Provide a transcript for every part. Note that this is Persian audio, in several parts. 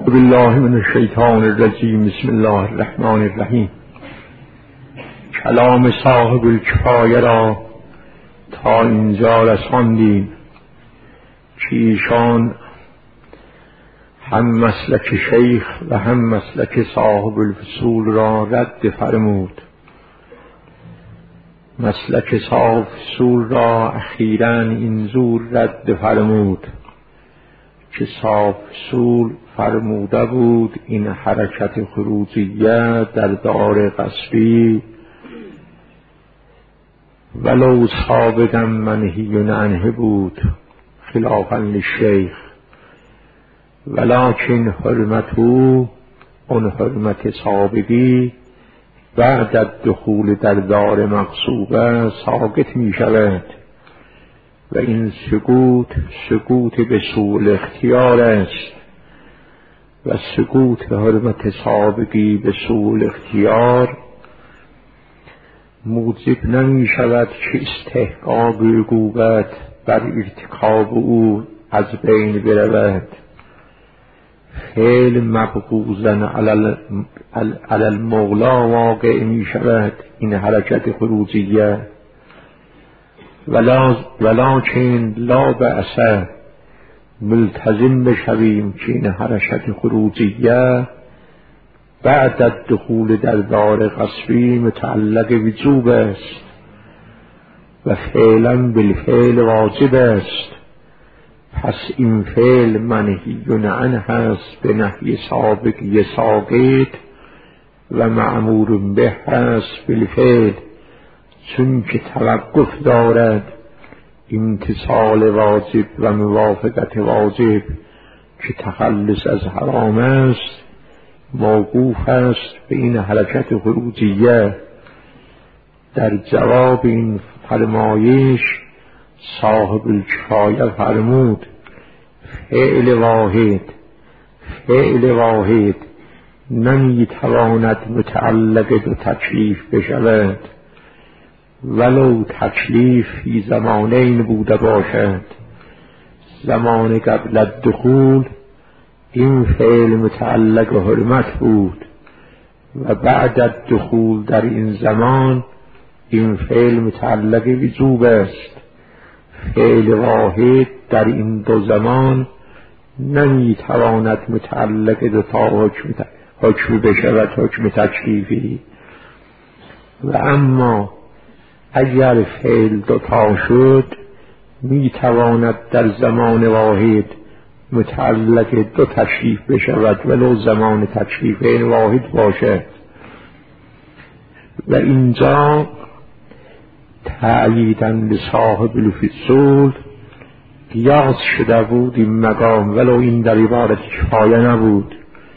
بالله من الشیطان الرجیم. بسم الله الرحمن الرحیم. کلام صاحب الکفایه را تا اینجا رساندیم که ایشان هم مسلک شیخ و هم مسلک صاحب الفصول را رد فرمود. مسلک صاحب الفصول را اخیراً این زور رد فرمود که صاحب الفصول فرموده بود این حرکت خروجیه در دار غصبی ولو سابقا منهی عنه بود خلافاً للشیخ، ولکن حرمته اون حرمت سابقی بعد الدخول در دار مغصوبه ساقط می شود و این سقوط به سوء اختیار است و سقوط حرمت سابقی به سوء اختیار موجب نمی شود که استحقاق عقوبت بر ارتکاب او از بین برود. فعل مبغوضاً علی المولا واقع می شود این حرکت خروجیه، ولکن لا بأس ملتزم بشویم که این حرکت خروجیه بعد الدخول در دار غصبی متعلق وجوب است و فعلا بالفعل واجب است. پس این فعل منهی عنه هست به نهی سابقی ساقط و معمور به هست بالفعل، چون که توقف دارد امتثال واجب و موافقت واجب که تخلص از حرام است موقوف است به این حرکت خروجیه. در جواب این فرمایش صاحب الکفایه فرمود فعل واحد نمی تواند متعلق به تکلیف بشود ولو تکلیف فی زمانین بوده باشد. زمان قبل الدخول این فعل متعلق حرمت بود و بعد الدخول در این زمان این فعل متعلق وجوب است. فعل واحد در این دو زمان نمی تواند متعلق دو تا حکم بشود، حکم تکلیفی. و اما اگر فعل دوتا شد می تواند در زمان واحد متعلق دو تکلیف بشود ولو زمان تکلیف این واحد باشد. و اینجا تأییداً لصاحب الفصول قیاس شده بود این مقام، ولو این در عبارت کفایه نبود.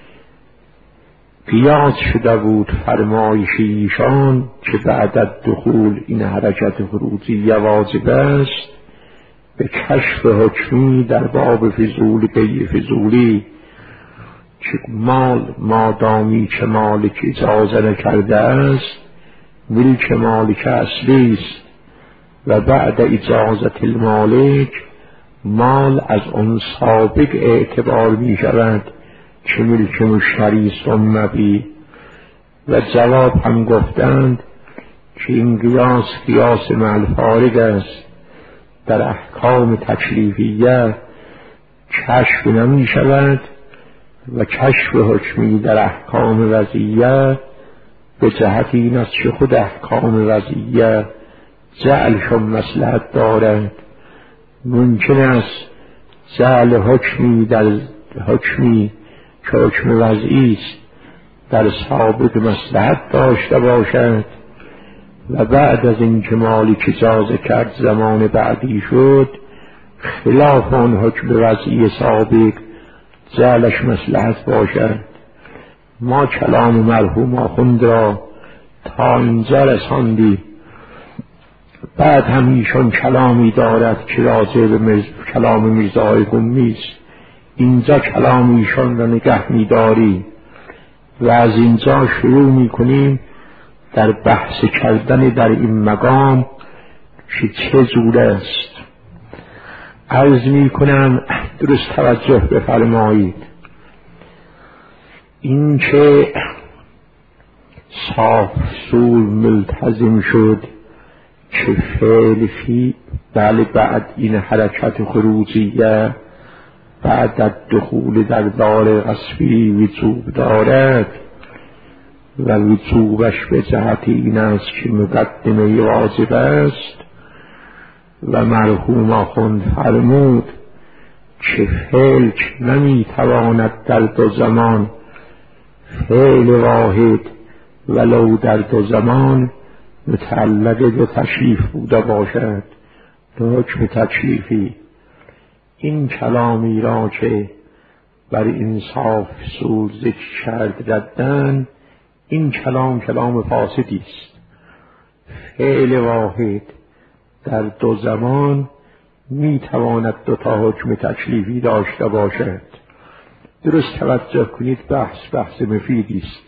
قیاس شده بود فرمایش ایشان که بعد الدخول این حرکت خروجی واجب است به کشف حکمی در باب فضول غیر فضولی که مال مادامی که مالک اجازه نکرده است ملک مالک اصلی است و بعد اجازت المالک مال از اون سابق اعتبار می شود که ملک مشتری ثم بی. و جواب هم گفتند که این قیاس مع الفارق است. در احکام تکلیفیه کشف نمی شود و کشف حکمی در احکام وضعیه به جهت این است که خود احکام وضعیه جعلشون مصلحت دارد. ممکن است جعل حکمی در حکمی که حکم وضعی است در سابق مصلحت داشته باشد و بعد از اینکه مالک اجازه کرد زمان بعدی شد خلاف آن حکم وضعی سابق جعلش مصلحت باشد. ما کلام مرحوم آخوند را تا اینجا رساندیم. بعد هم ایشان کلامی دارد که راجع به کلام میرزای قمی است. اینجا کلام ایشان را نگه می‌داریم و از اینجا شروع می‌کنیم در بحث کردن در این مقام که چه جور است. عرض می‌کنم درست توجه بفرمایید. این که صاف صول ملتزم شد که فعل فی بله بعد این حرکت خروجیه بعد از دخول در دار غصبی وجوب دارد و وجوبش به جهت این است که مقدمه واجب است و مرحوم آخوند فرمود که فعل نمیتواند در دو زمان فعل واحد ولو در دو زمان متعلق به تشریف بوده باشد حکم تکلیفی. این کلامی را که بر انصاف صول ذکر کرد ردن، این کلام فاسدی است. فعل واحد در دو زمان میتواند دو تا حکم تکلیفی داشته باشد. درست توجه کنید، بحث مفیدی است.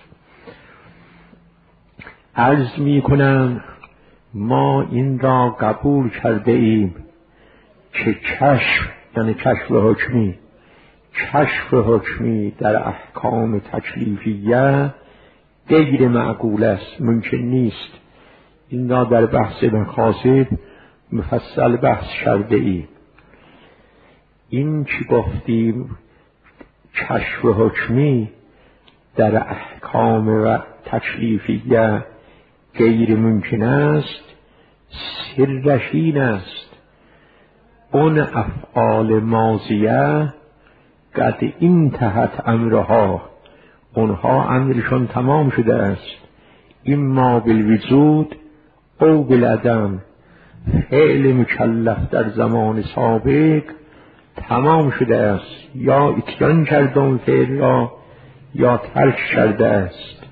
عرض می کنم ما این را قبول کرده ایم که کشف یعنی کشف حکمی در احکام تکلیفیه غیر معقول است، ممکن نیست. این را در بحث مقاصد مفصل بحث کرده ایم. این که گفتیم کشف حکمی در احکام و تکلیفیه غیر ممکن است، سرش این است اون افعال ماضیه قد انتهت امرها، اونها امرشون تمام شده است، اما بالوجود او بالعدم. فعل مکلف در زمان سابق تمام شده است، یا اتیان کرده اون فعل را یا ترک کرده است.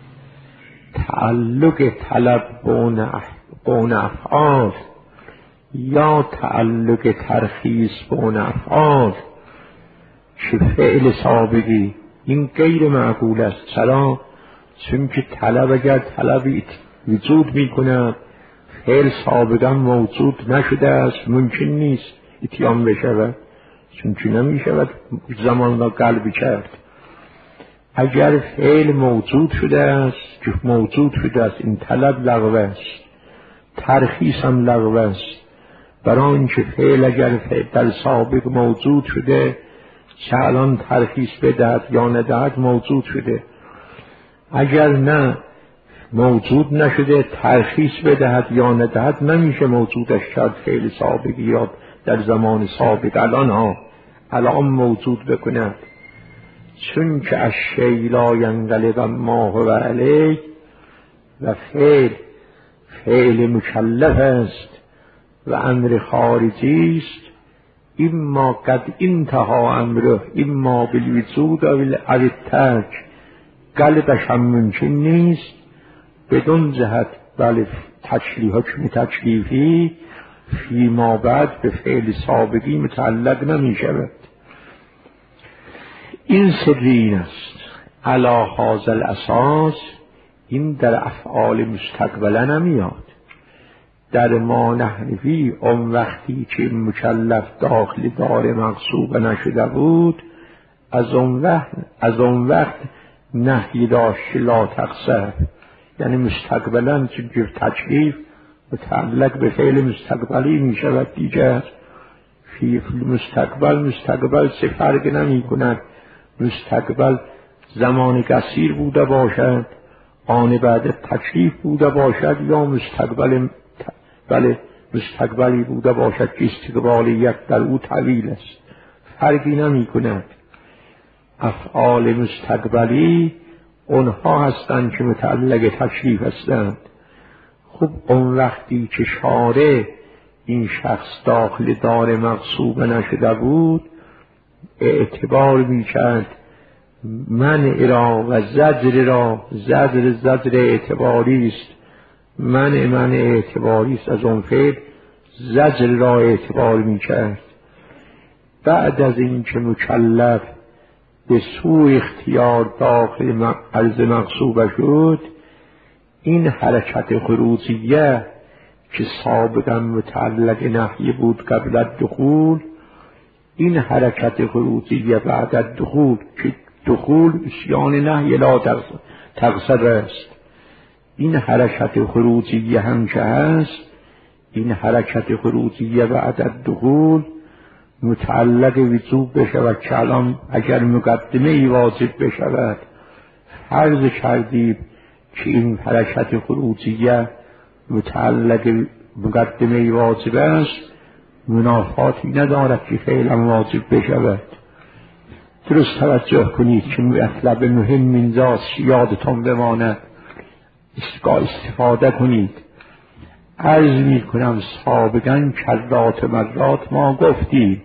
تعلق طلب به اون افعال یا تعلق ترخیص به اون افعال که فعل سابقی، این غیر معقول است. چرا؟ چون که طلب اگر طلب وجود میکنه فعل سابقا موجود نشده است، ممکن نیست اتیان بشود، چون که نمیشود زمان را قلب کرد. اگر فعل موجود شده است که موجود شده است، این طلب لغو است، ترخیص هم لغو است. برای اینکه فعل اگر در سابق موجود شده چه الان ترخیص بدهد یا ندهد موجود شده، اگر نه موجود نشده ترخیص بدهد یا ندهد نمیشه موجودش کرد. فعل سابقی یا در زمان سابق الان موجود بکند، چون که الشیء لا ینقلب ما هو علیه و فعل مکلف است و امر خارجی است. اما قد انتها امره اما بالوجود او الترک، قلبش هم ممکن نیست بدون جهت بله حکم تکلیفی فیما بعد به فعل سابقی متعلق نمی شود. این سری این است. علی هذا الاساس این در افعال مستقبله نمیاد. در ما نحنفی اون وقتی که مکلف داخل دار مغصوب نشده بود، از اون وقت نهی داشت لا تقصر، یعنی مستقبلا چون تکلیف متعلق به فعل مستقبلی می شود دیگر. فی مستقبل چه فرق نمی کند. مستقبل زمان قصیر بوده باشد، آن بعد تکلیف بوده باشد، یا مستقبلی بوده باشد که استقبالیت در او طویل است، فرقی نمی کند. افعال مستقبلی اونها هستند که متعلق تکلیف هستند. خب اون وقتی که شارع این شخص داخل دار مغصوب نشده بود، اعتبار می کرد منع را و زجر را. زجر اعتباری است، منع اعتباری است. از اون فعل زجر را اعتبار می کرد. بعد از این که مکلف به سوء اختیار داخل عرض مغصوب شد، این حرکت خروجیه که سابقا متعلق نهی بود قبل الدخول، این حرکت خروجیه بعد الدخول که دخول اسیان نهی لا تقصد است. این حرکت خروجیه هم که هست، این حرکت خروجیه بعد از دخول متعلق وجوب بشود که الان اگر مقدمه ای واجب بشود، فرض کردیم که این حرکت خروجیه متعلق مقدمه ای واجب است، منافاتی ندارد که فعلا واجب بشود. درست توجه کنید که مطلب مهم اینجاست، یادتان بماند، استفاده کنید. عرض می کنم سابقا کرات مرات ما گفتیم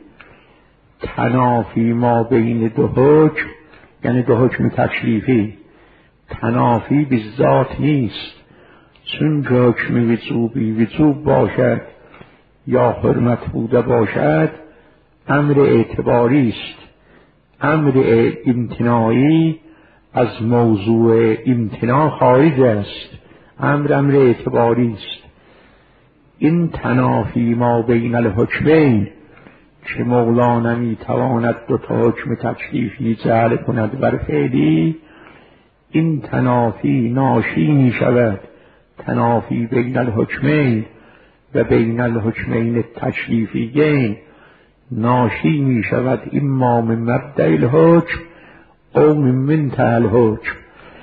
تنافی ما بین دو حکم، یعنی دو حکم تکلیفی، تنافی به ذات نیست. چون حکم وجوبی وجوب باشد یا حرمت بوده باشد، امر اعتباری است. امر امتناعی از موضوع امتناع خارج است. امر اعتباری است. این تنافی ما بین الحکمین که مولا نمی تواند دو تا حکم تکلیفی جعل کند بر فعلی، این تنافی ناشی می شود. تنافی بین الحکمین و بین الحکمین تکلیفیین ناشی می شود اما من مبدأ الحکم او من منتهى الحکم.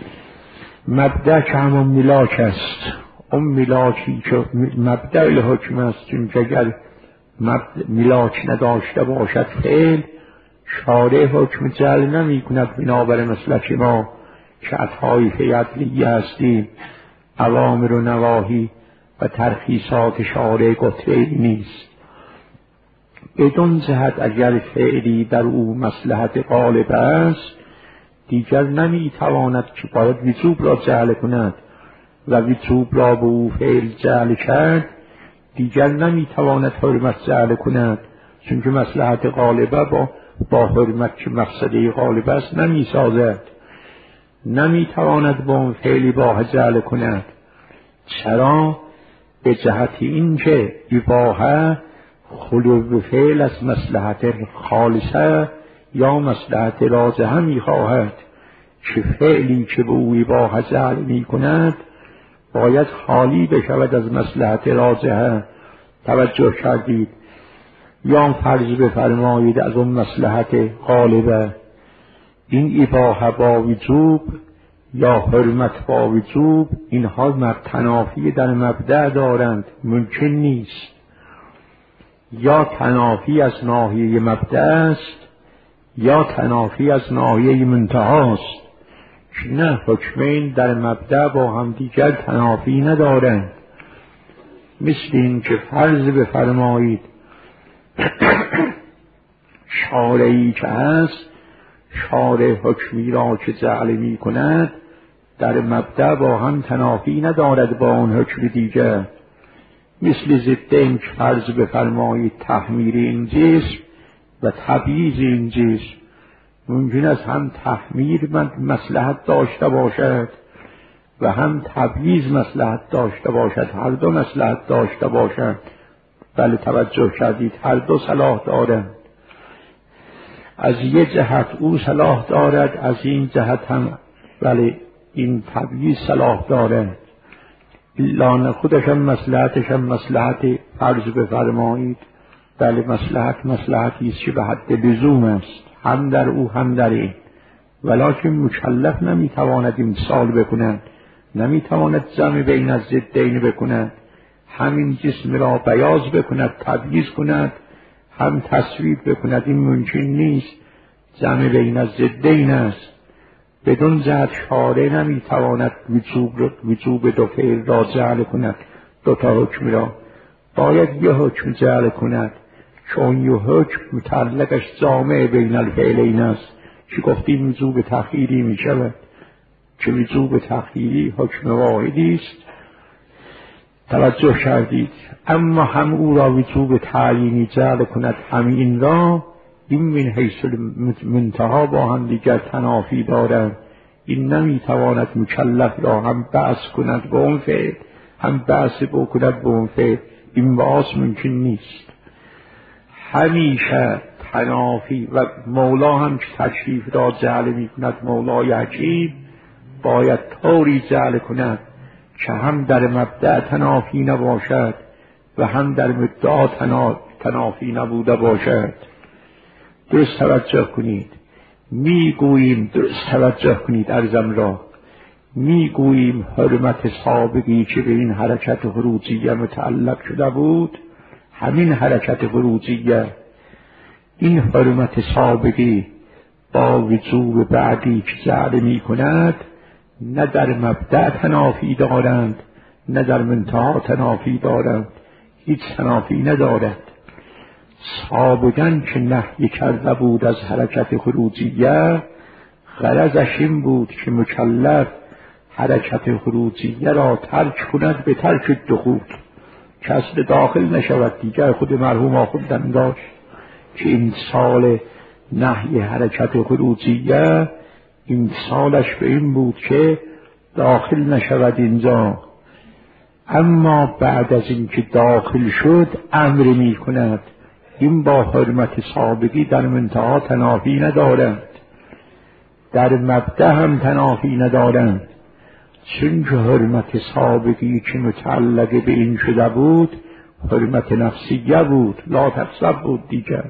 مبدأ که همون ملاک است، اون ملاکی که مبدأ الحکم است، چون اگر ملاک نداشته باشد فعل، شارع حکم جعل نمی کند. بنابر مسلک ما که اطایف عدلیه هستیم، اوامر و نواهی و ترخیصات شارع قطعی نیست. بدون جهت اگر فعلی در او مصلحت غالب است، دیگر نمی تواند که باید وجوب را جعل کند و وجوب را به او فعل جعل کرد، دیگر نمی تواند حرمت جعل کند، چون که مصلحت غالبه با حرمت که مقصده غالب است نمی سازد. نمی تواند با اون فعلی با جعل کند. چرا؟ به جهت این که اباحه خلو فعل از مصلحت خالصه یا مصلحت راجحه می خواهد که فعلی که به او اباحه جعل می کند باید خالی بشود از مصلحت راجحه. توجه کردید؟ یا فرض بفرمایید از اون مصلحت غالبه این اباحه با وجوب یا حرمت با وجوب، اینها تنافی در مبدأ دارند، ممکن نیست. یا تنافی از ناحیه مبدأ است یا تنافی از ناحیه منتهاست. نه، حکمین در مبدأ با هم دیگر تنافی ندارند. مثل این که فرض بفرمایید شارعی که هست، شارع حکمی را که جعل می کند در مبدأ با هم تنافی ندارد با اون حکم دیگر. مثل ضدین که فرض بفرمایید تحمیر این جسم و تبییض این جسم. ممکن است هم تحمیر مصلحت داشته باشد و هم تبییض مصلحت داشته باشد، هر دو مصلحت داشته باشد. بله، توجه کردید، هر دو صلاح دارند. از یه جهت او صلاح دارد، از این جهت هم بله این تبییض صلاح دارد. لان خودش هم مصلحتش هم مصلحت فرض بفرمایید بله مصلحتی است که به حد لزوم است، هم در او هم در این. ولکن مکلف نمیتواند امسال بکند، نمیتواند جمع بین از ضدین بکند، همین جسم را بیاض بکند، تبییض کند، هم تصویب بکند. این ممکن نیست، جمع بین از ضدین است. بدون جهت شارع نمیتواند وجوب دو فعل را جعل کند، دو تا حکم را باید یه حکم جعل کند، چون یه حکم متعلقش جامع بین الفعلین است که گفتیم وجوب تأخیری می شود، که وجوب تأخیری حکم واحدی است. توجه کردید؟ اما هم او را وجوب تعیینی جعل کند، همین را، این من حیث منتها با هم دیگر تنافی دارند. این نمیتواند مکلف را هم بحث کند به اون فعل، هم بحث بکند به اون فعل. این بحث ممکن نیست. همیشه تنافی و مولا هم که تشریف را جعل می کند مولای حکیم باید طوری جعل کند که هم در مبدأ تنافی نباشد و هم در مدعا تنافی نبوده باشد. درست توجه کنید. میگوییم درست توجه کنید عرضم را، میگوییم حرمت سابقی که به این حرکت خروجیه متعلق شده بود، همین حرکت خروجیه، این حرمت سابقی با وجوب بعدی که جعل می کند نه در مبدأ تنافی دارند نه در منتها تنافی دارند، هیچ تنافی ندارد. سابقاً که نهی کرده بود از حرکت خروجیه، غرضش این بود که مکلف حرکت خروجیه را ترک کند به ترک دخول، که اصل داخل نشود. دیگر خود مرحوم آخوندم داشت که این سال نهی حرکت خروجیه این سالش به این بود که داخل نشود اینجا، اما بعد از اینکه داخل شد امر می کند. این با حرمت سابقی در منتها تنافی ندارند، در مبدأ هم تنافی ندارند، چون که حرمت سابقی که متعلق به این شده بود حرمت نفسیه بود، لا تقصب بود دیگر.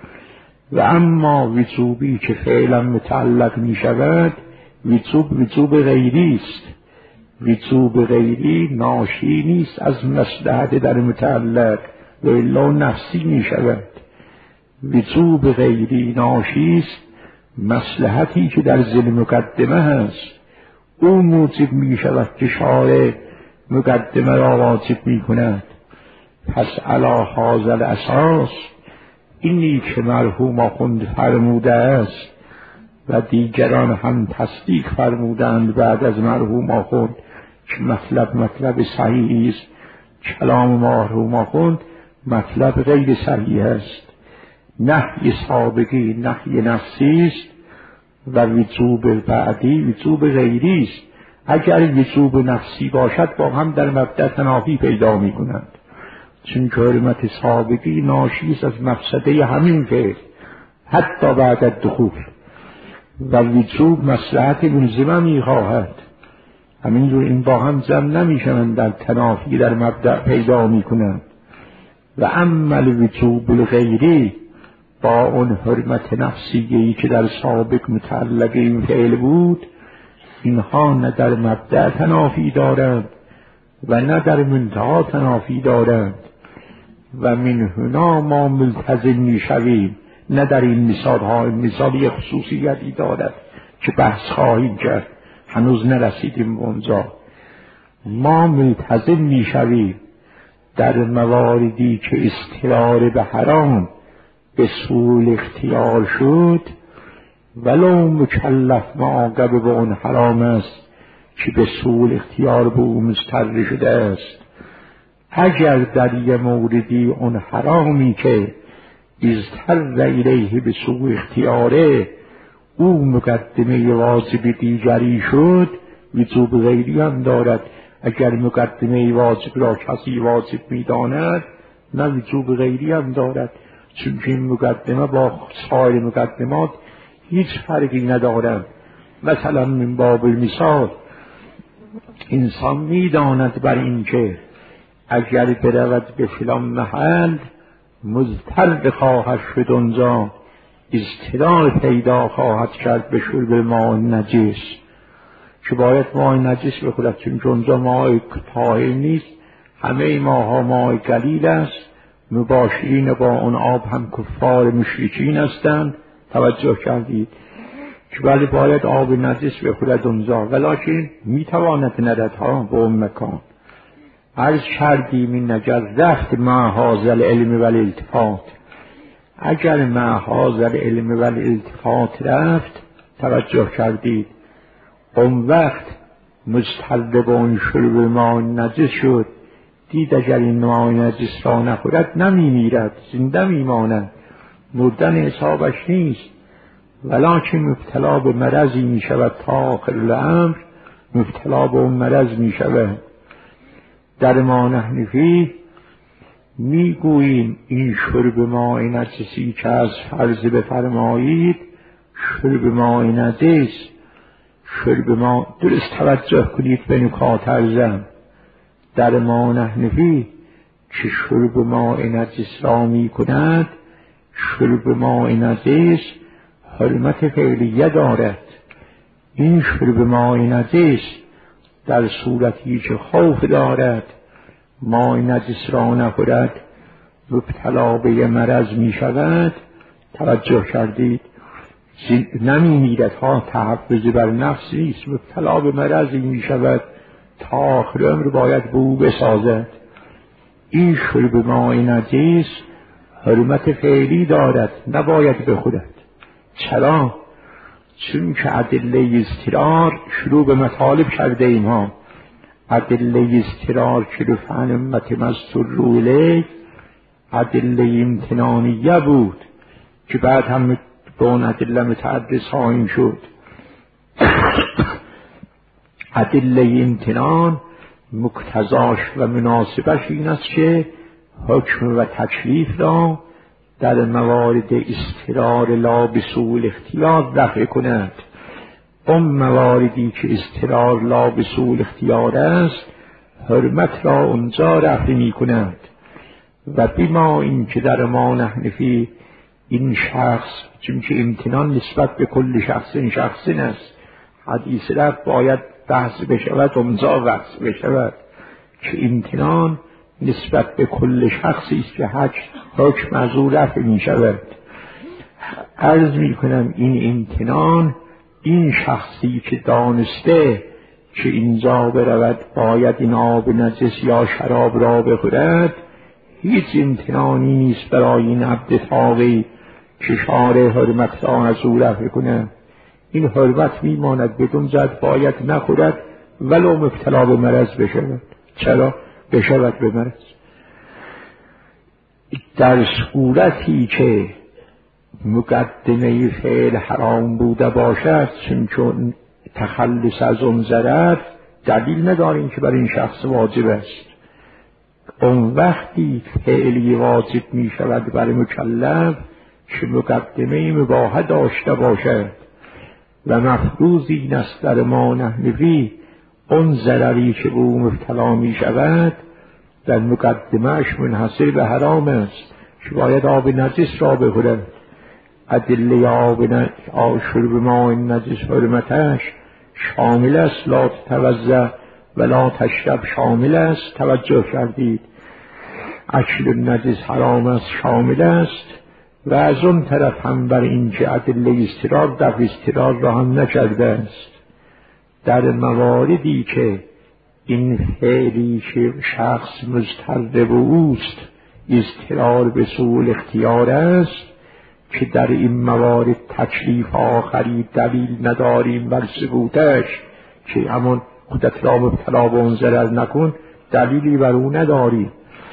و اما وجوبی که فعلا متعلق می شود وجوب غیری است. وجوب غیری ناشی نیست از مصلحت در متعلق و الا نفسی می شود. وجوب غیری ناشی است مصلحتی که در ذیل مقدمه هست، او موجب می شود که شارع مقدمه را واجب می کند. پس علی هذا الاساس اینی که مرحوم آخوند فرموده است و دیگران هم تصدیق فرمودند بعد از مرحوم آخوند که مطلب صحیحی است، کلام مرحوم آخوند مطلب غیر صحیح است. نهی سابقی نهی نفسی است و وجوب بعدی وجوب غیری است. اگر وجوب نفسی باشد با هم در مبدأ تنافی پیدا می کنند، چون که حرمت سابقی ناشی است از مفسده همین فعل حتی بعد از دخول، و وجوب مصلحت ملزمه می خواهد. همینجور این با هم جمع نمی شوند، در تنافی در مبدأ پیدا می کنند. و اما الوجوب الغیری با اون حرمت نفسیه‌ای که در سابق متعلق این فعل بود، اینها نه در مبدأ تنافی دارند و نه در منتها تنافی دارند. و من هنا ما ملتزم می شویم، نه در این مثال ها. این مثال یک خصوصیتی دارد که بحث خواهیم کرد، هنوز نرسیدیم به اونجا. ما ملتزم می شویم در مواردی که اضطرار به حرام به سهول اختیار شد، ولو مکلف معاقب به اون حرام است که به سهول اختیار به او مضطر شده است. اگر در یه موردی اون حرامی که اضطر الیه به سوء اختیاره او مقدمه واجب دیگری شد، وجوب غیری هم دارد. اگر مقدمه واجب را کسی واجب می‌داند نه وجوب غیری هم دارد، چون این مقدمه با سایر مقدمات هیچ فرقی ندارد. مثلا من باب مثال انسان می‌داند بر این که اگر برود به فلان محل مضطر خواهد شد، اونجا اضطرار پیدا خواهد کرد به شرب ماء نجس، که باید ماء نجس بخورد، چون اونجا ماء طاهر نیست. همه ماها ماء قلیل است، مباشرین با اون آب هم کفار مشرکین هستند. توجه کردید که ولی باید آب نجس بخورد اونجا، ولکن میتواند ندادها به اون مکان. عرض کردیم این اگر رفت معهاز العلم و الالتفات، اگر معهاز العلم و الالتفات رفت، توجه کردید، اون وقت مضطر به اون شرب ماء نجس شد، دید اگر این ماء نجس را نخورد نمی میرد، زنده میماند، مردن حسابش نیست، ولکن مبتلا به مرضی می شود تا آخر الامر، مبتلا به اون مرض می شود. در ما نحن فیه میگوییم این شرب ماء نجسی که از فرض بفرمایید شرب ماء نجس، شرب ماء، درست توجه کنید به نکات ارزم. در ما نحنفی که شرب ماء نجس را می کند، شرب ماء نجس حرمت فعلیه دارد. این شرب ماء نجس در صورتی که خوف دارد ماء نجس را نخورد مبتلا به مرض می شود. توجه کردید؟ نمی میرد ها، تحفظ بر نفس نیست، مبتلا به مرضی می شود تا آخر عمر باید به او بسازد. این شرب ماء نجس حرمت فعلی دارد، نباید بخورد. چرا؟ چون که ادله اضطرار شروع به مطالب کرده ایم ها. ادله اضطرار که رفعن امت مستر الیک ادله امتنانیه بود که بعد هم به اون ادله متعدد خواهیم شد. ادله امتنان مقتضاش و مناسبش این است که حکم و تکلیف را در موارد اضطرار لا بسوء الاختیار رفع کند. اون مواردی که اضطرار لا بسوء الاختیار است حرمت را اونجا رفع می کند. و بما این که در ما نحنفی این شخص، چون که امتنان نسبت به کل شخص است، حدیث رفت باید بحث بشود، اونجا بحث بشود که امتنان نسبت به کل شخصی است که حکم از او رفع می شود. عرض می کنم این امتنان، این شخصی که دانسته که اینجا برود باید این آب نجس یا شراب را بخورد، هیچ امتنانی نیست برای این عبد تاقی که شارع حرمت را از او رفع کند. این حرمت میماند بدون جد باید نخورد ولو مبتلا به مرض بشود. چرا؟ بشود به مرض. در صورتی که مقدمه فعل حرام بوده باشد، چون تخلص از اون ضرر دلیل نداریم که برای این شخص واجب است. اون وقتی فعلی واجب می شود برای مکلف که مقدمه مباح داشته باشد و مفروض این است در ما نحنفی اون ضرری که به او مبتلا می شود در مقدمهش منحصر به حرام است که باید آب نجس را بخورد. ادله آب شرب ماء نجس حرمتش شامل است، لا تتوضأ ولا تشرب شامل است. توجه کردید؟ اکل نجس حرام است شامل است. و از اون طرف هم بر این که ادله اضطرار در اضطرار را هم نکرده است. در مواردی که این فعلی که شخص مضطر به اوست اضطرار به سوء اختیار است که در این موارد تکلیف آخری دلیل نداریم بر ثبوتش که همون خودت را مبتلا به اون ضرر نکن، دلیلی بر او نداریم.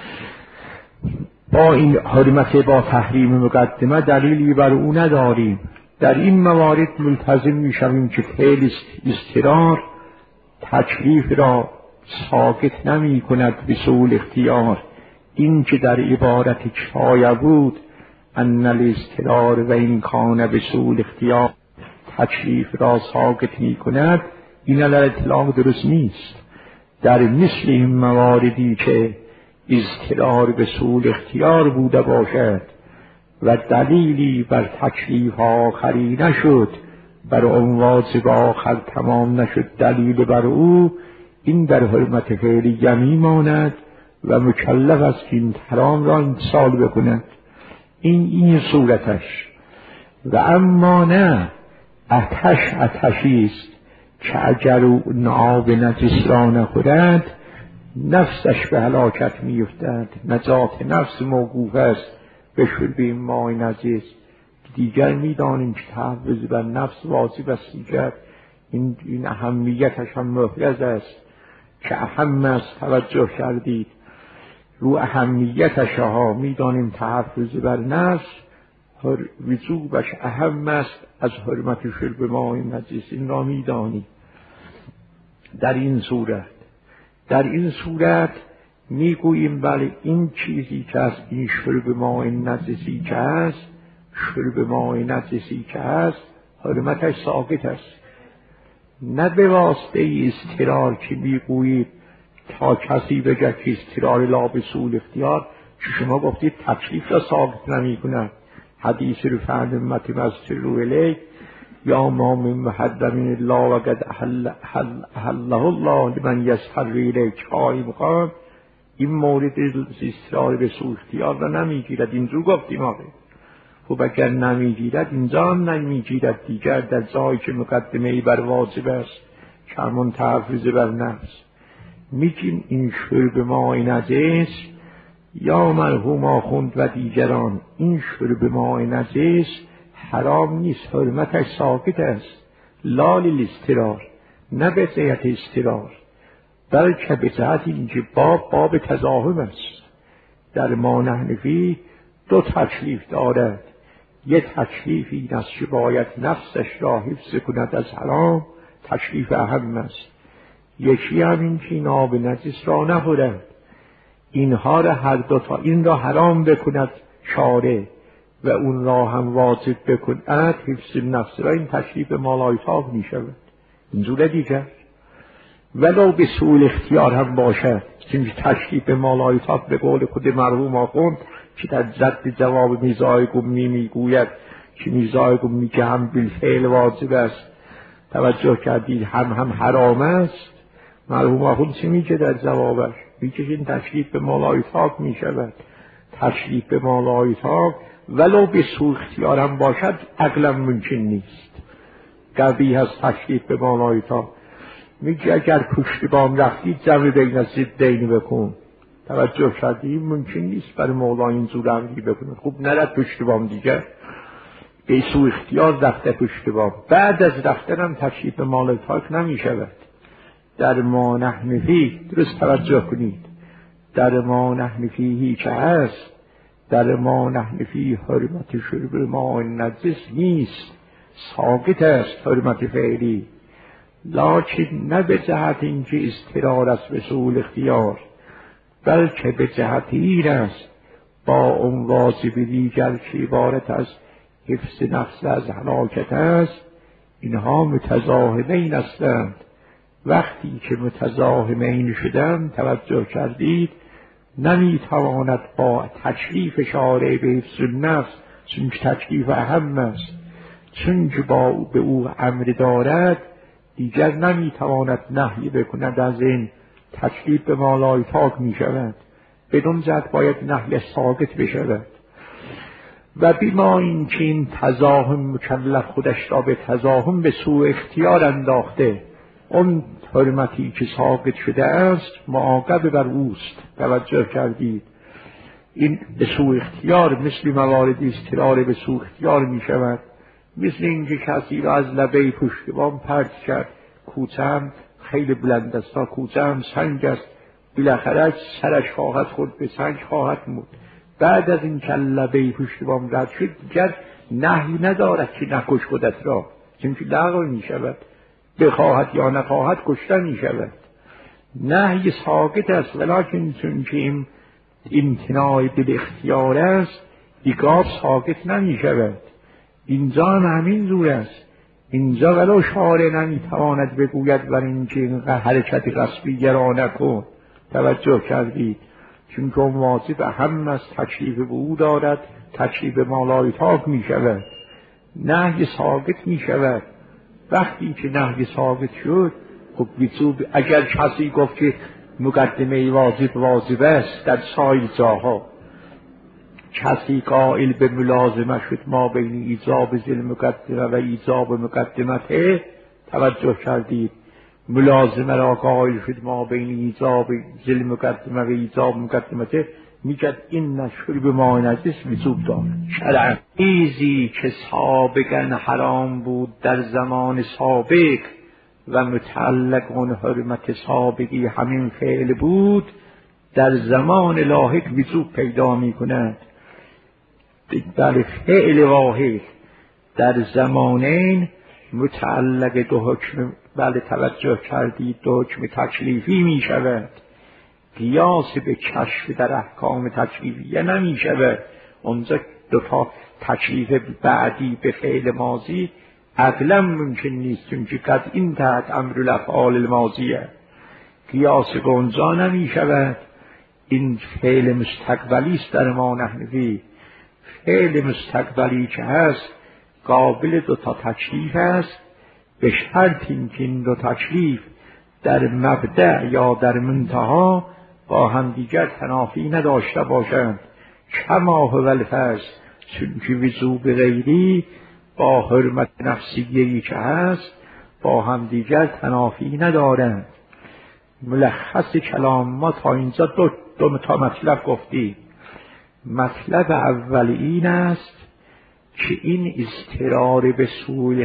با این حرمت با تحریم مقدمه دلیلی بر او نداریم. در این موارد ملتزم میشویم که فعل اضطرار تکلیف را ساکت نمی کند به سوء الاختیار. این که در عبارت کفایه بود ان الاضطرار و این کان به سوء الاختیار تکلیف را ساکت می کند، این علی اطلاق درست نیست. در مثل این مواردی که اضطرار به سوء اختیار بوده باشد و دلیلی بر تکلیف آخری نشد، بر اون واجب آخر تمام نشد دلیل بر او، این در حرمت فعلیه میماند و مکلف است که این حرام را امتثال بکند. این صورتش. و اما نه، آتشی است که اگر اون آب نجس را نخورد نفسش به هلاکت میفتد. نجات نفس موقوف است به شرب این ماء نجس. دیگر میدانیم که تحفظ بر نفس واجب است. دیگر این اهمیتش هم محرز است که اهم است. توجه کردید؟ رو اهمیتش ها میدانیم تحفظ بر نفس وجوبش اهم است از حرمت شرب ماء نجس. این را میدانیم. در این صورت میگوییم بله این چیزی که از این شرب ماء نجسی که هست، شرب ماء نجسی که هست حرمتش ساقط است، نه به واسطه اضطرار که میگویید تا کسی بگه که اضطرار لا به سوء اختیار، که شما گفتید تکلیف را ثابت نمی‌کند. حدیث رو فهم امت مستر رو الیک یا ما من محدمین الله و قد احله الله لمن یسحر الیک قائم قام، این مورد اضطرار به سوء اختیار را نمیگیرد. اینجور گفتیم آقای خب اگر نمیگیرد اینجا هم نمیگیرد دیگر در جایی که مقدمه ای بر واجب است که همون تحفظ بر نفس. میگیم این شرب ماء نجس یا مرحوم آخوند و دیگران، این شرب ماء نجس حرام نیست، حرمتش ساقط است، لا للاضطرار، نه به جهت اضطرار، بلکه به جهت اینکه باب تزاحم است. در ما نحنفی دو تکلیف دارد، یک تکلیف این است که باید نفسش را حفظ کند از حرام، تکلیف اهم است. یکی هم این که این آب نجس را نخورد، اینها را هر دو تا، این را حرام بکند شارع و اون را هم واجب بکند حفظ نفس را، این تکلیف مالایتاب می شود. اینجور دیگر ولو به سوء اختیار هم باشد، چون تکلیف مالایتاب به قول خود مرحوم آخوند که در ضد جواب میزای گمی میگوید که میزای گمی که هم بالفعل واجب است، توجه کردید هم حرام است. مرحوم آخوند چی میگه در جوابش؟ میگه این تکلیف به مالایتاب میشود، تکلیف به مالایتاب ولو به سوء اختیار هم باشد عقلا ممکن نیست، قبیح از تکلیف به مالایتاب. میگه اگر پشت بام رفتید جمع بین الضدین بکن، توجه کردی ممکن نیست برای مولا اینجور امری بکنه. خوب نرد پشت بام دیگر، به سوء اختیار رفته پشت بام، بعد از رفتنم تکلیف به مالایتاب نمیشود. در ما نحنفی درست توجه کنید، در ما نحنفی که هست، در ما نحنفی حرمت شرب ماء نجس نیست، ساقط است حرمت فعلی، لکن نه به جهت اینکه اضطرار است به سوء اختیار، بلکه به جهت این است با اون واجب دیگر که عبارت از حفظ نفس از هلاکت است، اینها متزاحمین هستند. وقتی که متزاحمین شدند توجه کردید نمیتواند با تکلیف شارع به حفظ نفس، چون تکلیف اهم است، چون که به او امر دارد دیگر نمیتواند نهی بکند از این، تکلیف به مالایتاب می شود، بدون جهت باید نهی ساقط بشود. و بیما این که این تزاحم مکلف خودش را به تزاحم به سوء اختیار انداخته، اون حرمتی که ساقط شده است معاقب بر اوست. توجه کردید این به سوء اختیار مثل موارد اضطرار به سوء اختیار می شود، مثل اینکه کسی را از لبه پشت بام پرت کرد، کوچه هم خیلی بلند است، کوچه هم سنگ است، بالاخره سرش خواهد خورد به سنگ خواهد مرد. بعد از این که لبه پشت بام رد شد دیگر نهی ندارد که نکش خودت را، چون که لغو می شود، بخواهد یا نخواهد کشته می شود. نهی ساقط است، ولیکن چون که این امتناع به اختیار است دیگر ساقط نمی شود. اینجا هم همین زور است، اینجا ولو شارع نمیتواند بگوید بر اینکه اینقدر حرکت غصبی گرا نکن. توجه کردید چون که واجب اهم از تکلیف به او دارد، تکلیف مالایتاب می شود، نهی ساقط می شود. وقتی که نهی ثابت شد خب اگر کسی گفت که مقدمه واجب است در سایر جاها، کسی قائل به ملازمه شد ما بین ایجاب ذی المقدمه و ایجاب مقدمته، توجه کردید ملازمه را قائل شد ما بین ایجاب ذی المقدمه و ایجاب مقدمته، میگد این شرب ماء نجس وجوب دارد شرعاً. چیزی که سابقاً حرام بود در زمان سابق و متعلق اون حرمت سابقی همین فعل بود، در زمان لاحق وجوب پیدا می کند. در فعل واحد در زمانین متعلق دو حکم، بله توجه کردید، دو حکم تکلیفی می شود. قیاس به کشف در احکام تکلیفیه نمی شود. اونجا دوتا تکلیف بعدی به فعل ماضی عقلا ممکن نیست، چون که قد این تحت امر الافعال الماضیه. قیاس به اونجا نمی شود. این فعل مستقبلی است در ما نحوی. فعل مستقبلی که هست قابل دوتا تکلیف است، به شرط اینکه این دو تکلیف در مبدأ یا در منتها با هم دیگر تنافی نداشته باشند. کما هو الفرض، چون که وضوع غیری با حرمت نفسیه‌ای که هست با هم دیگر تنافی ندارند. ملخص کلام ما تا اینجا دو تا مطلب گفتیم. مطلب اول این است که این اضطرار به سوء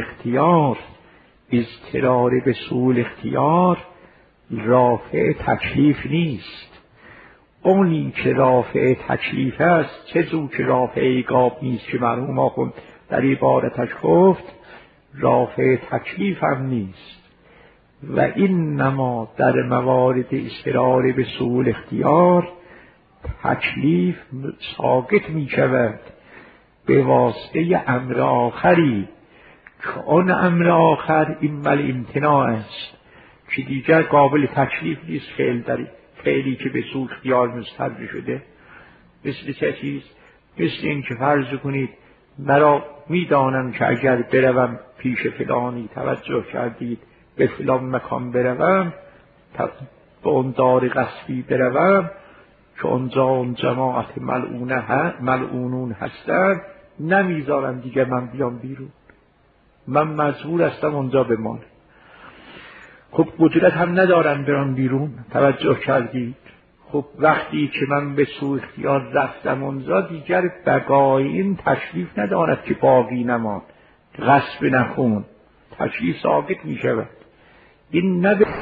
اختیار رافع تکلیف نیست. اونی که رافع تکلیف است چه زو که رافع ایقاب نیست که مرحوم آخوند در عبارتش گفت، رافع تکلیف هم نیست. و این نما در موارد اضطرار به سوء اختیار تکلیف ساقط می شود به واسطه امر آخری که آن امر آخر این امتناع است که دیگر قابل تکلیف نیست. فعلی که به سوء اختیار مستحضر شده مثل چه چیز؟ مثل این که فرض کنید مرا میدانم که اگر بروم پیش فلانی، توجه کردید، به فلان مکان بروم، به اون دار غصبی بروم که اون جماعت ملعونون هستن، نمیذارم دیگه من بیام بیرون، من مجبور هستم اونجا بمانم. خب قدرت هم ندارم برام بیرون، توجه کردید. خب وقتی که من به سوء اختیار رفتم اونجا دیگر بقای این تکلیف ندارد که باقی نمان، غصب نکن، تکلیف ساقط می شود. این نه به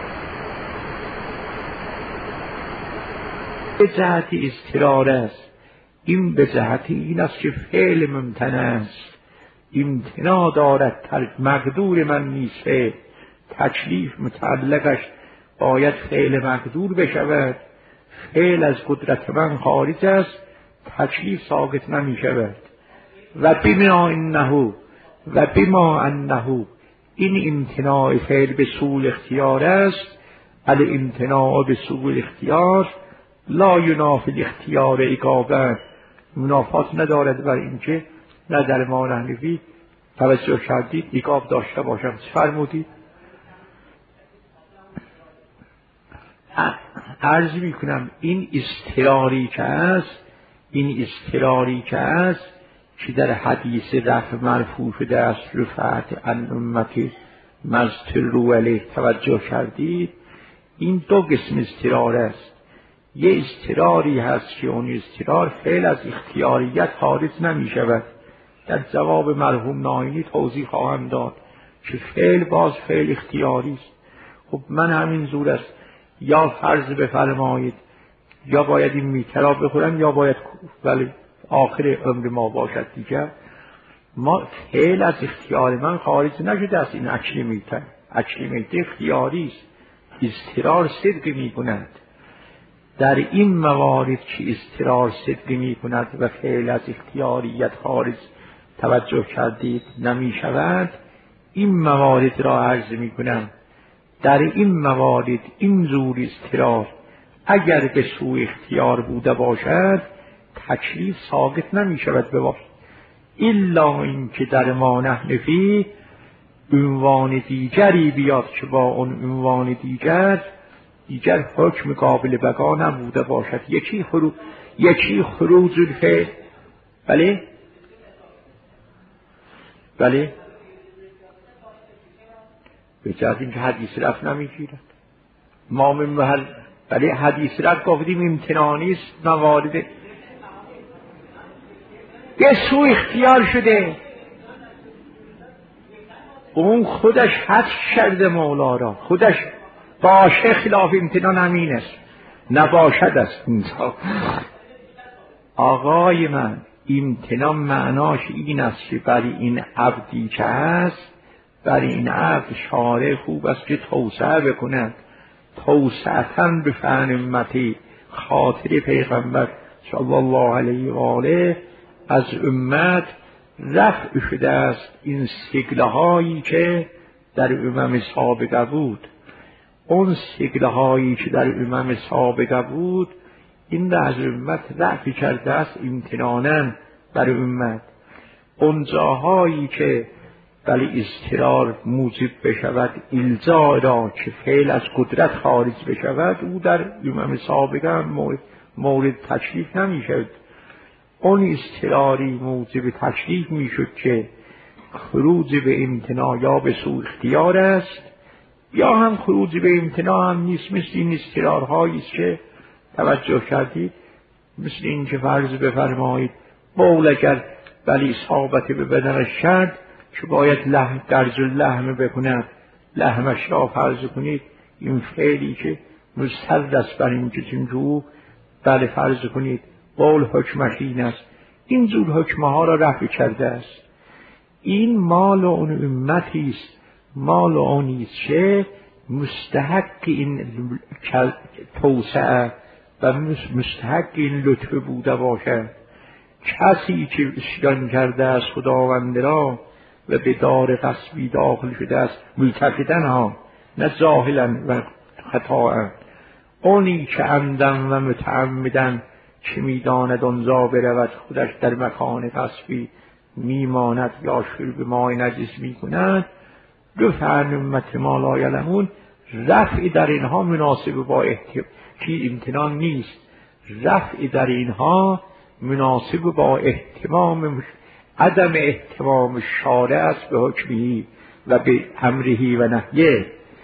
جهت اضطرار است، این به جهت این است که فعل ممتنع است، امتناع دارد، مقدور من نیست. تکلیف متعلقش باید فعل مقدور بشود. فعل از قدرت من خارج است، تکلیف ساقط نمی شود. و بما انه این امتناع فعل به سوء اختیار است، الامتناع به سوء اختیار لا ینافی الاختیار ایقابا، منافات ندارد بر اینکه نه در ما نحوی توجه کردید ایقاب داشته باشم. فرمودید عرض می کنم این اضطراری که است که در حدیث رفع مرفوع شده است، رفعت عن امتی مضطر علیه، توجه کردید این دو قسم اضطرار است. یه اضطراری هست که اون اضطرار فعل از اختیاریت خارج نمی شود. در جواب مرحوم ناینی توضیح خواهم داد که فعل باز فعل اختیاری است. خب من همین زور است، یا فرض بفرمایید یا باید این میترا بخورم یا باید، ولی آخر عمر ما باشد دیگر، ما فعل از اختیار من خارج نشده است. این اکل میته اختیاری است، اضطرار صدق می کند. در این موارد که اضطرار صدق می کند و فعل از اختیاریت خارج، توجه کردید، نمی شود، این موارد را عرض می کنم. در این موارد این زور اضطرار اگر به سوء اختیار بوده باشد تکلیف ساقط نمی شود بباشد، الا این که در ما نحنفی عنوان دیگری بیاد که با اون عنوان دیگر حکم قابل بقا نبوده باشد. یکی خروج الفعل. بله به جهت اینکه حدیث رفت نمیگیرد. ما من محل حدیث رفت گفتیم امتنانی است، موارد به سوء اختیار شده، اون خودش حد کرده مولا را، خودش باشه خلاف امتنان همین است، نباشد است. آقای من امتنان معناش این است که برای این عبدی که هست، برای این عبد شارع خوب است که توسعه بکند، توسعتن به فعن امتی، خاطر پیغمبر صلی الله علیه و آله از امت رفع شده است این سگله هایی که در امم سابقه بود. اون سگله هایی که در امم سابقه بود این را از امت رفع کرده است امتناناً بر امت. اون جاهایی که بلی اضطرار موجب بشود الزا را که فعل از قدرت خارج بشود، او در امم سابقه هم مورد تشریف نمی شد. اون اضطراری موجب تشریف می شد که خروج به امتناع یا به سوء اختیار است یا هم خروج به امتناع هم نیست. مثل این اضطرارهایی که توجه کردید، مثل این که فرض بفرمایید بول اگر بلی اصابت به بدنش شد که باید درج اللحم بکند، لحمش را فرض کنید این فعلی که مستد است بر این جسم جو، بله فرض کنید بول حکمش این است، این جور حکمه ها را رفع کرده است. این مال اون امتی است، مال اونی است که مستحق این توسعه و مستحق این لطف بوده باشد. کسی که اسیان کرده است خداوند را و به دار غصبی داخل شده است، ملتفتن ها نه جاهلا و خطاء، اونی که عمدن و متعمدن که میداند آنجا برود خودش در مکان غصبی میماند یا شرب ماء نجس میکند، گفتن امت ما لا یعلمون، رفع در اینها مناسب با امتنان نیست. رفع در اینها مناسب با عدم اهتمام شارع است به حکمی و به امرهی و نهیه.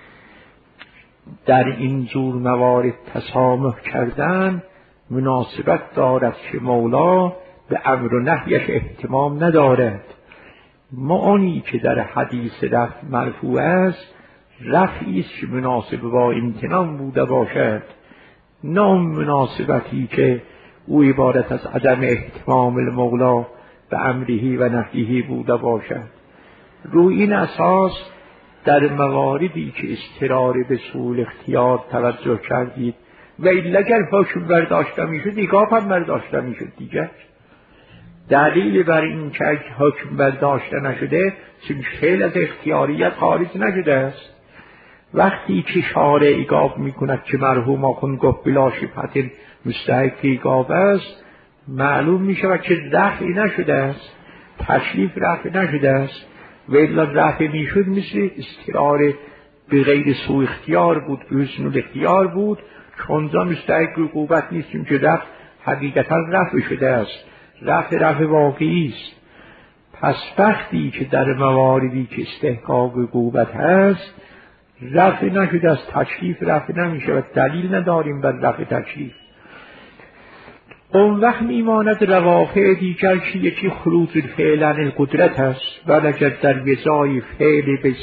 در این جور موارد تسامح کردن مناسبت دارد که مولا به امر و نهیش اهتمام ندارد. معانی که در حدیث رفع مرفوع است رفعی است که مناسب با امتنان بوده باشد، نه مناسبتی که او عبارت از عدم اهتمام المولا به امرهی و نهیه بوده باشد. روی این اساس در مواردی که اضطرار به سوء اختیار توجه کردید و الا اگر حکم برداشته میشد ایقاف هم برداشته میشد دیگر. دلیل بر این که حکم برداشته نشده چون فعل از اختیاریت خارج نشده است. وقتی که شارع ایقاف میکند که مرحوم آخوند گفت بلا شبهة مستحق ایقاف است، معلوم میشود که رفع نشده است، تشریف رفع نشده است. و الا رفع میشد مثل اضطرار به غیر سوء اختیار بود، به حسن الاختیار بود، چونجا مستحق عقوبت نیستیم که رفع حقیقتا رفع شده است، رفع واقعی است. پس وقتی که در مواردی که استحقاق عقوبت هست رفع نشده است، تشریف رفع نمیشه و دلیل نداریم بر رفع تشریف. اون وقت میماند روافع دیگر که یکی خروج الفعل عن القدرت است، ولی اگر در وزای فعل به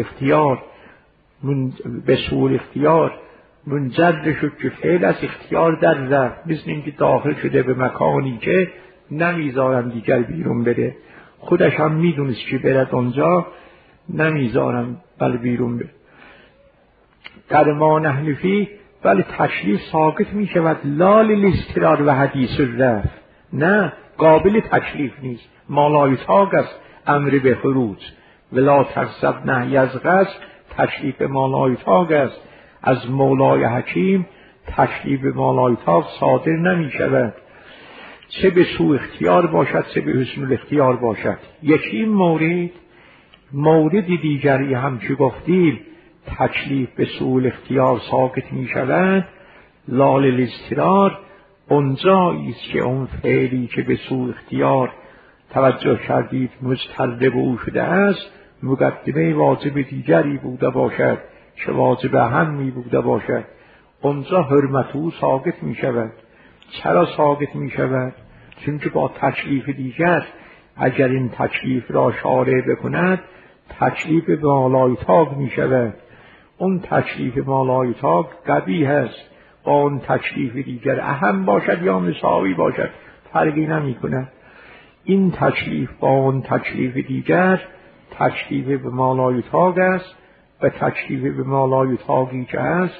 سوء اختیار منجر شد که فعل از اختیار در رفت، مثل اینکه داخل شده به مکانی که نمیذارم دیگر بیرون بره، خودش هم میدونست که برد اونجا، نمیذارم بل بیرون بره. در ما نحنفی ولی تشریف ساقط می شود لا للاضطرار و حدیث الرفع، نه قابل تشریف نیست، مالایتاق است امر به خروج ولا ترسب نهی از قصد، تشریف مالایتاق است. از مولای حکیم تشریف مالایتاق صادر نمی شود، چه به سوء اختیار باشد چه به حسن الاختیار باشد. یکی مورد دیگری هم که گفتیم تکلیف به سوء اختیار ساقط می شود لا للاضطرار، اونجایی است که اون فعلی که به سوء اختیار توجه کردید مستلزم او شده است مقدمه واجب دیگری بوده باشد که واجب اهمی بوده باشد، اونجا حرمت او ساقط می شود. چرا ساقط می شود؟ چون که با تکلیف دیگر اگر این تکلیف را شارع بکند تکلیف به مالایتاق می شود. اون تکلیف مالایتاق قبیح است، با اون تکلیف دیگر اهم باشد یا مساوی باشد فرقی نمی کند. این تکلیف با اون تکلیف دیگر تکلیف به مالایتاق است و تکلیف به مالایتاقی که است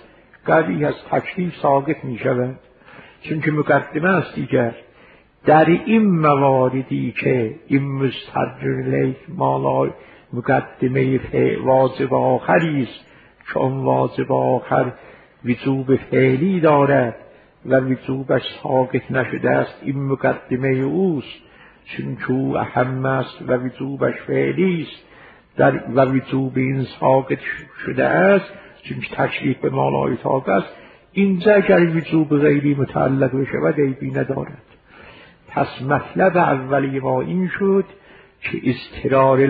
قبیح از تکلیف ساقط می شود، چون که مقدمه است دیگر. در این مواردی که این مستدرک مالا مقدمه واجب آخری است، چون واجب آخر وجوب فعلی دارد و وجوبش ساقط نشده است، این مقدمه اوست، چون که او اهم است و وجوبش فعلی است و وجوب این ساقط شده است، چون که تکلیف به مالای طاقت است. اینجا اگر وجوب غیری متعلق بشود عیبی ندارد. پس مطلب اولی ما این شد که اضطرار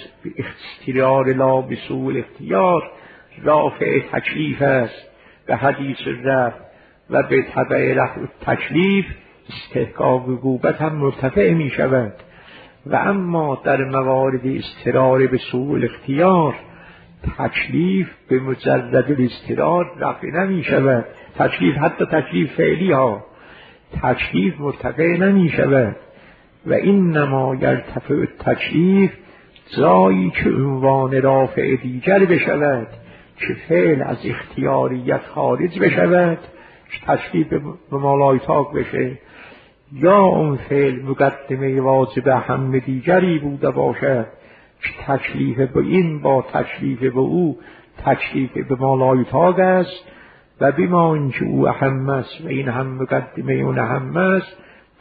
لا بسوء الاختیار رافع تکلیف است به حدیث رفع و به تبع رفع تکلیف استحقاق عقوبت هم مرتفع می شود. و اما در موارد اضطرار به سوء الاختیار تکلیف به مجرد الاضطرار رفع نمی شود. تکلیف حتی تکلیف فعلی ها تکلیف مرتفع نمی شود. و اینما یرتفع تکلیف جایی که عنوان رافع دیگر بشود که فعل از اختیاریت خارج بشود که تکلیف به مالای طاق بشه، یا اون فعل مقدمه واجب اهم دیگری بوده باشد که تکلیف به این با تکلیف به او تکلیف به مالای طاق است و بما اینکه او اهم است و این هم مقدمه اون اهم است،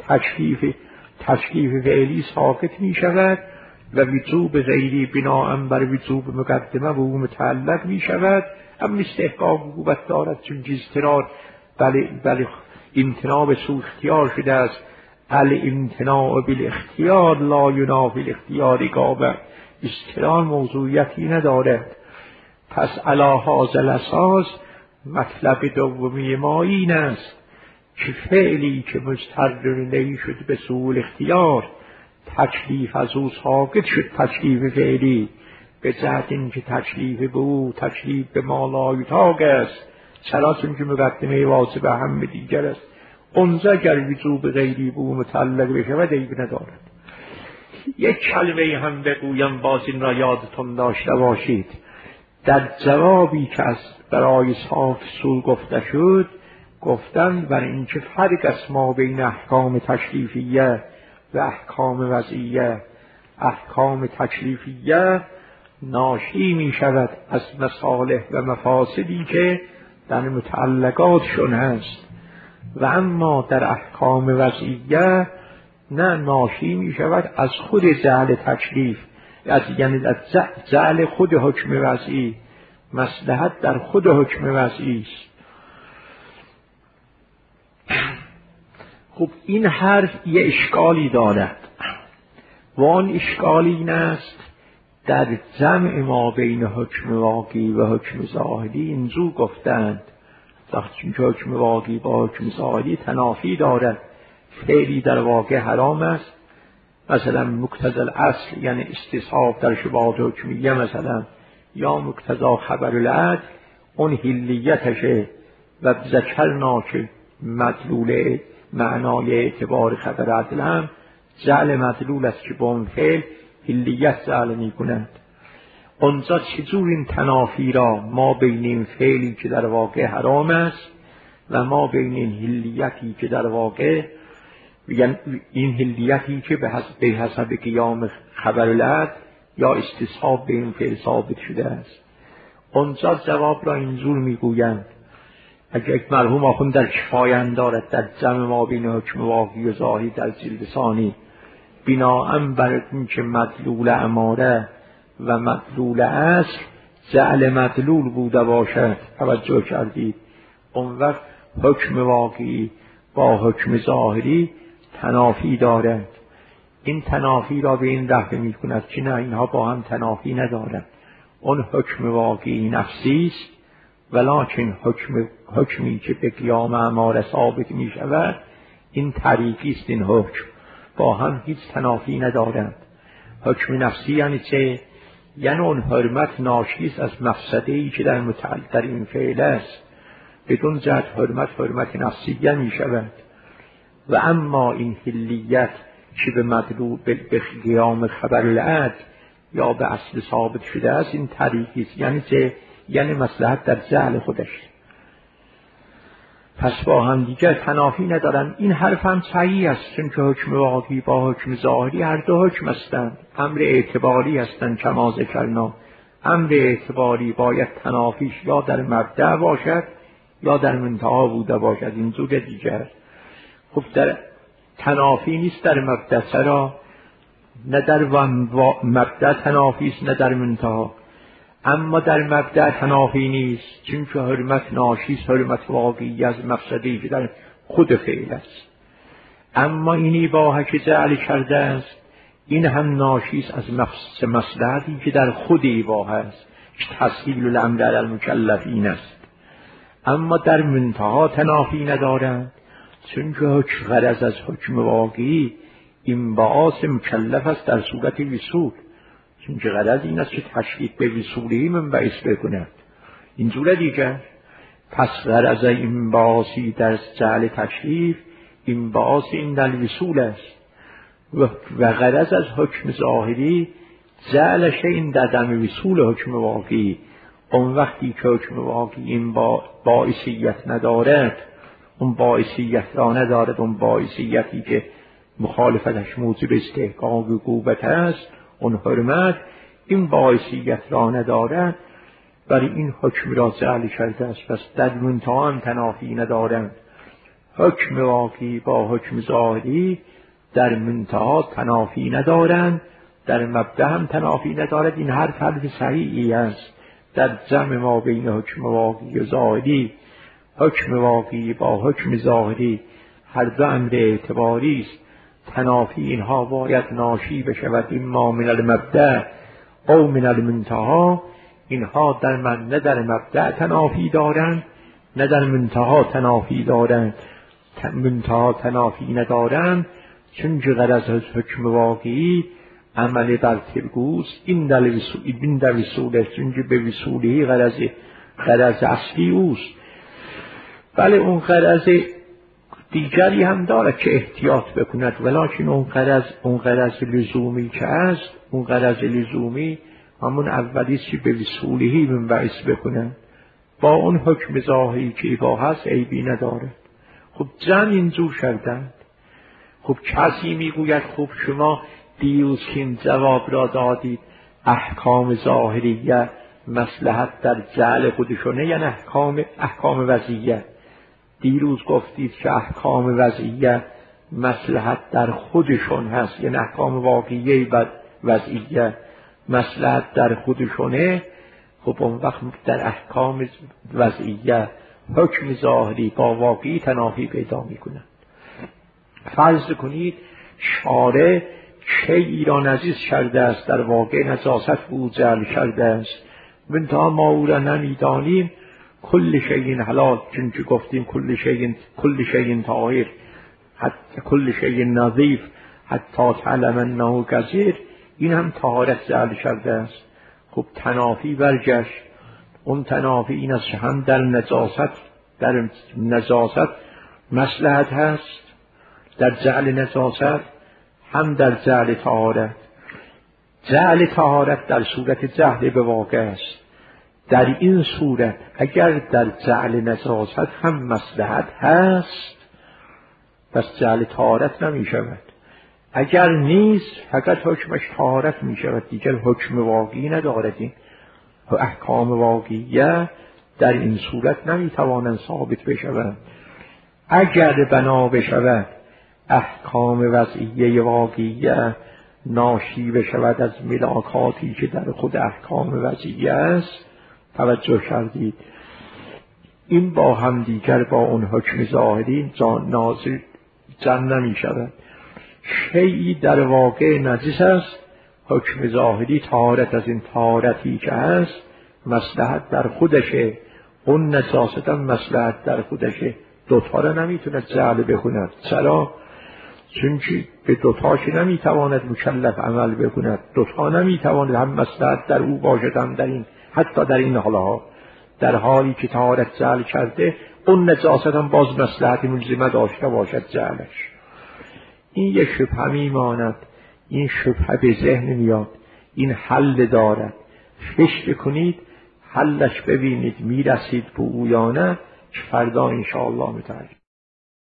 تکلیف فعلی ساقط می شود و وجوب غیری بناء بر وجوب مقدمه به او متعلق می شود. هم استحقاق عقوبت دارد، چون اضطرار بل امتناع به سوء اختیار شده است. الامتناع بالاختیار لا ینافی الاختیار قابل، اضطرار موضوعیتی ندارد. پس علی هذا الاساس مطلب دومی ما این است که فعلی که مستدر شد به سوء الاختیار تکلیف از او ساقط شد، تکلیف فعلی به جهت اینکه تکلیف به او تکلیف به مالای طاق است، چرا؟ چون که مقدمه واجب اهم دیگر است. اونجا اگر وجوب غیری به او متعلق بشود عیب ندارد. یک کلمه هم بگویم باز این را یادتون داشته باشید. در جوابی که از برای صاف سول گفته شد گفتن بر اینکه فرق است ما بین احکام تکلیفیه و احکام وضعیه. احکام تکلیفیه ناشی می شود از مصالح و مفاسدی که در متعلقاتشون هست، و اما در احکام وضعیه نه ناشی می شود از خود جعل تکلیف، یعنی از جعل خود حکم وضعی. مصلحت در خود حکم وضعی است. خب این حرف یه اشکالی دارد و آن اشکال این است در جمع ما بین حکم واقعی و حکم ظاهری اینجور گفتند چون که حکم واقعی با حکم ظاهری تنافی دارد. فعلی در واقع حرام است، مثلا مقتضی الاصل یعنی استصحاب در شبهات حکمیه مثلا، یا مقتضی خبر العدل اون حلیتشه و ذکرنا که مدلول معنای اعتبار خبر عدل هم جعل مدلول است که با اون فعل حلیت جعل می کند. اونجا چجور این تنافی را ما بین این فعلی که در واقع حرام است و ما بین این حلیتی که در واقع این حلیتی که به حسب قیام خبر العدل یا استصحاب به این فعل ثابت شده است، اونجا جواب را اینجور میگویند. اگر یک مرحوم آخوند در کفایه دارد در جمع ما بین حکم واقعی و ظاهری در جلد ثانی بناء بر اینکه مدلول اماره و مدلول اصل جعل مدلول بوده باشد، توجه کردید، اون وقت حکم واقعی با حکم ظاهری تنافی دارد. این تنافی را به این رفع می کند که نه، اینها با هم تنافی ندارد. اون حکم واقعی نفسی است، ولکن حکمی که به قیام اماره ثابت می شود این طریقی است. این حکم با هم هیچ تنافی ندارد. حکم نفسی یعنی چه؟ یعنی اون حرمت ناشی است از مفسده‌ای که در این فعل است، بدون جهت حرمت نفسیه می شود. و اما این حلیت که به مدلول به قیام خبر العدل یا به اصل ثابت شده است این طریقی است. یعنی چه؟ یعنی مصلحت در جعل خودش. پس با هم دیگر تنافی ندارند. این حرف هم صحیح است، چون که حکم واقعی با حکم ظاهری هر دو حکم هستند، امر اعتباری هستند. کما ذکرنا امر اعتباری باید تنافیش یا در مبدأ باشد یا در منتها بوده باشد، این زود دیگر. خب در تنافی نیست در مبدأ، چرا؟ نه در مبدأ تنافی است نه در منتها. اما در مبدأ تنافی نیست، چون که حرمت ناشی است، حرمت واقعی از مقصدی که در خود فعل است. اما این اباحه که جعل کرده است، این هم ناشی است از مصلحتی که در خود اباحه است، که تسهیل الامر علی المکلفین است. اما در منتها تنافی ندارند، چون که غرض از حکم واقعی این باعث مکلف است در صورت وصول، چون که غرض این است که تشریف به وصولی منبعث بکند. اینجور دیگر. پس غرض این باعثی در جعل تشریف این باعث این در وصول است و غرض از حکم ظاهری جعل شیء در دم وصول حکم واقعی. اون وقتی که حکم واقعی این باعثیت ندارد، اون باعثیت را ندارد، اون باعثیتی که مخالفتش موجب استحقاق عقوبت است، اون حرمت، این باعثیت را ندارد، برای این حکم را جعل کرده است. پس در منتها هم تنافی ندارند. حکم واقعی با حکم ظاهری در منتها تنافی ندارند، در مبدأ هم تنافی ندارد. این حرف صحیحی است. در جمع ما بین حکم واقعی و ظاهری، حکم واقعی با حکم ظاهری هر دو امر اعتباری است. تنافی اینها باید ناشی بشود اما من المبدأ او من المنتها. اینها نه در مبدأ تنافی دارند نه در منتها تنافی دارند. منتها تنافی ندارند چون که غرض از حکم واقعی عمل بر ترگوز این در وصول است، چون که به وصولی غرض اصلی اوست. بله اون غرض دیگری هم دارد که احتیاط بکند، ولیکن اون غرض لزومی که است، اون غرض لزومی همون اولیست که به وصولی منبعث بکنند. با اون حکم ظاهری که اباحه است عیبی ندارد. خب جمع اینجور کردند. خب کسی میگوید خب شما دیروز که این جواب را دادید احکام ظاهریه مصلحت در جعل خودشونه، یعنی احکام وضعیه. دیروز گفتید که احکام وضعیه مصلحت در خودشون هست، یعنی احکام واقعیه و وضعیه مصلحت در خودشونه. خب اون وقت در احکام وضعیه حکم ظاهری با واقعی تنافی پیدا میکنه. فرض کنید شارع شیئی را نجس کرده است، در واقع نجاست بود جعل کرده است، منتها ما او را نمیدانیم. کل شیء حلال، چون که گفتیم کل شیء طاهر، حتی کل شیء نظیف حتی تعلم انه کثیر، این هم طهارت جعل کرده است. خب تنافی برگشت. اون تنافی این است هم در نجاست مصلحت هست، در جعل نجاست، هم در جعل طهارت. جعل طهارت در صورت جهل به واقع است. در این صورت اگر در جعل نجاست هم مصلحت هست، پس جعل طهارت نمی شود. اگر نیست فقط حکمش طهارت می شود، دیگر حکم واقعی ندارد. این احکام واقعیه در این صورت نمی توانند ثابت بشوند. اگر بنا بشود احکام وضعیه واقعیه ناشی بشود از ملاکاتی که در خود احکام وضعیه است، توجه کردید، این با هم دیگر با اون حکم ظاهری ناظر جمع نمی شود. شیئی در واقع نجس است، حکم ظاهری طهارت از این طهارتی که هست مصلحت در خودشه، اون نجاست هم مصلحت در خودشه. دوتا را نمیتونه جعل بکند. چرا؟ چون که به دوتاش نمیتواند مکلف عمل بکند. دوتا نمیتواند هم مصلحت در او باشد هم در این، حتی در این حالها، در حالی که طهارت جعل کرده اون نجاست هم باز مصلحت ملزمه داشته باشد جعلش. این یک شبهه میماند. این شبهه به ذهن میاد. این حل دارد. فکر کنید، حلش ببینید میرسید به او یا نه. فردا انشاءالله متعلق